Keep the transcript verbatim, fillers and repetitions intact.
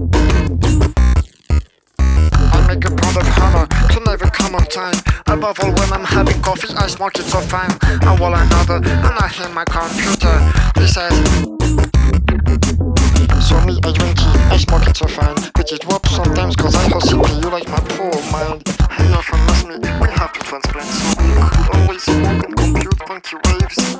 I make a pound of hammer to never come on time. Above all, when I'm having coffee, I smoke it so fine. And while another, and I hear my computer, he says, so me, I drink tea, I smoke it so fine. But it drops sometimes cause I have C P U like my poor mind. He often asked me, we have to transplant, so we could always smoke and compute punchy waves.